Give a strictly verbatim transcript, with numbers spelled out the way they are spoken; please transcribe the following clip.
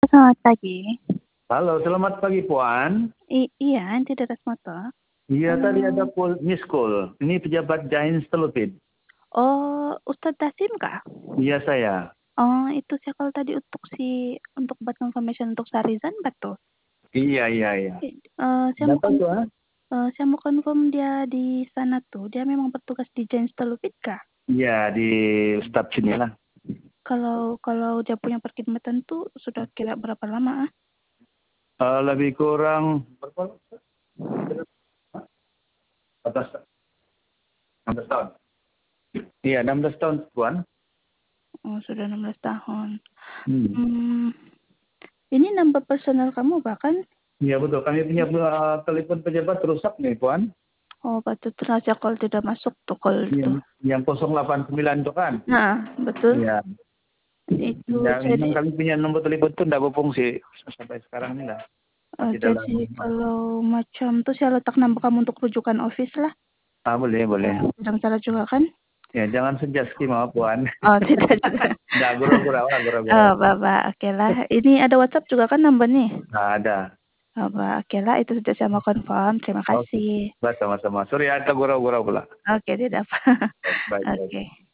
Selamat pagi. Halo, selamat pagi, Puan. I iya, Ente Deras Motor. Iya, tadi ada Halo. call miss call. Ini pejabat Giants Telupin. Oh, Ustadz Tasim kah? Iya, saya. Oh, itu saya call tadi untuk si untuk buat confirmation untuk Sarizan betul? Iya, iya, iya. I eee, saya mau Kenapa kon tuh, ah? eee, saya mau confirm dia di sana tuh, dia memang bertugas di Giants Telupin kah? Iya, di staf sinilah. Kalau kalau dia punya perkhidmatan tuh sudah kira berapa lama, ah? Uh, lebih kurang berapa? Atas enam belas tahun. Iya, enam belas tahun, Puan. Oh, sudah enam belas tahun. Hmm. Mmm, ini number personal kamu bahkan? Iya, betul. Kami punya uh, telepon pejabat rusak nih, Puan. Oh, patut saja call tidak masuk tuh call itu. Yang, yang nol delapan sembilan itu kan? Nah, betul. Iya. Itu Yang memang jadi kami punya nomor telepon itu tidak berfungsi sampai sekarang ini lah. uh, Masih dalam. jadi kalau macam tuh saya letak nama kamu untuk rujukan office lah. Ah, boleh, boleh. Tidak salah juga kan? Ya, jangan sejaski mau, Puan. Oh, tidak juga. Nggak, gurau-gurau lah, Oh, gurau-gurau. Bapak, oke lah. Ini ada WhatsApp juga kan nomor nih? Nggak ada. Bapak, oke lah. Itu sudah saya mau confirm. Terima Oke. kasih. Baik, sama-sama. Sorry, ada gurau-gurau pula. Oke, tidak apa. Baik, baik. Oke.